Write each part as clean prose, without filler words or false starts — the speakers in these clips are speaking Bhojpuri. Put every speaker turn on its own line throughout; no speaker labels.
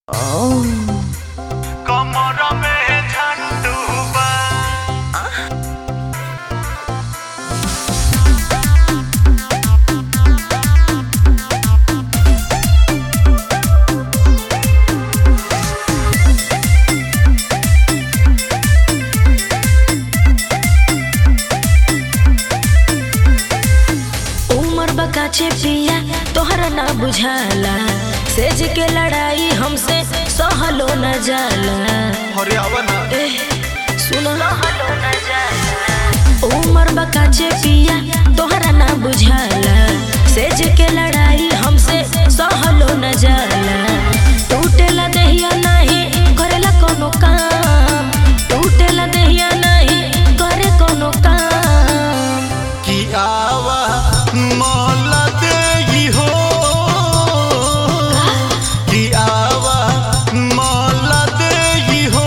कमर में झंडूबा
उमर बकाचे पिया तोहरा ना बुझाला सेज के लड़ाई हमसे सहलो न जाला।
हरियावना
सुनो सहलो न जाला। उमर बकाचे पिया तोहरा ना बुझाला सेज के लड़ाई हमसे सहलो न जाला। टूटेला देहिया नहीं करेला कोनो काम, टूटेला देहिया नहीं करे कोनो काम।
की आवा मौला देगी हो, की आवा मौला देगी हो,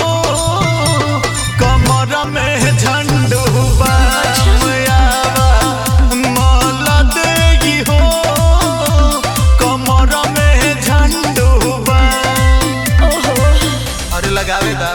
कमर में झंडूबा आवा मौला देगी हो, कमर में झंडूबा।
ओहो
अरे लगावे दा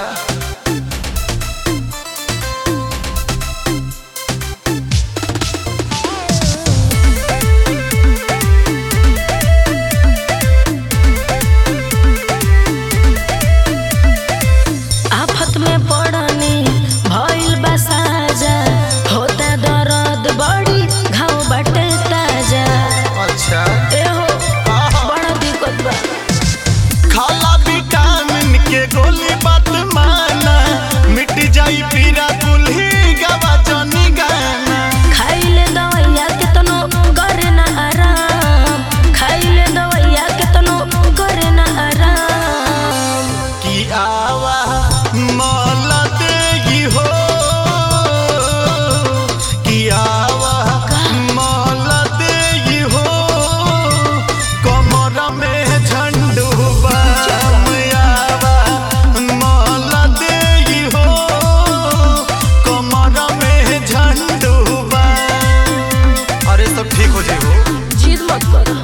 आफत में पड़नी भइल बा साजा, होता दर्द बड़ी घाव बाटे ताजा।
अच्छा
एहो बड़ा दिक्कत बा।
खाला विटामिन के गोली बात माना, मिट जाई पीरा कुल्ही गवा जनी गाना।
खाइले दवाइया केतनो करे ना आराम, खाइले दवाइया केतनो करे ना आराम।
की आवा मौला देगी हो, की आवा मौला देगी हो, कमर में झंडूबा आवा मौला देगी हो, कमर में झंडूबा। अरे सब ठीक हो जाए हो।
जिद मत करो।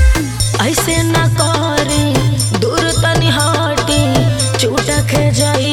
ऐसे ना करी दूर तनी हटी, चूटा खे जाई